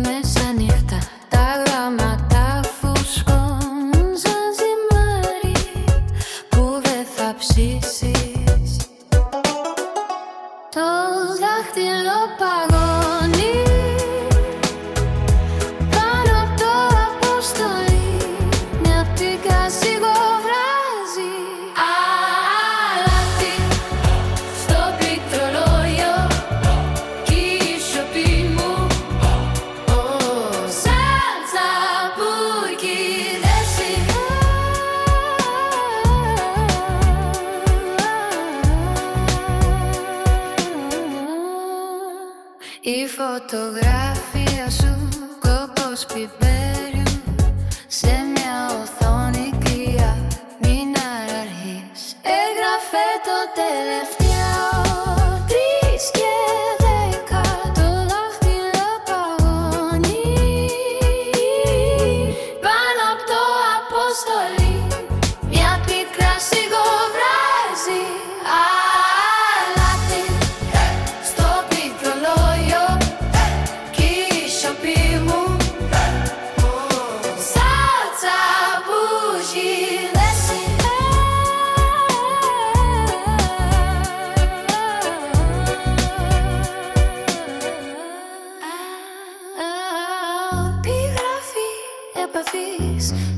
μεσανύχτα. Τα γράμματα φουσκώνουν σαν ζυμάρι που δεν θα ψήσεις. Το δάχτυλο παγώνει πάνω απ' το αποστολή. Μια πτήκα σιγοβράζει αλάτι στο πληκτρολόγιο κι η σιωπή μου σαν τσαμπούκι δέσει. Η φωτογραφία σου κόπος πιπέριου σε μια οθόνη κρύα, μην αργείς. Έγραφε το τελευταίο 3 και 10. Το δάχτυλο παγώνει πάνω απ' το αποστολή. Μια πίκρα σιγοβράζει αλάτι στο πληκτρολόγιο κι η σιωπή μου σαν τσαμπούκι δέσει. Επιγραφή επαφής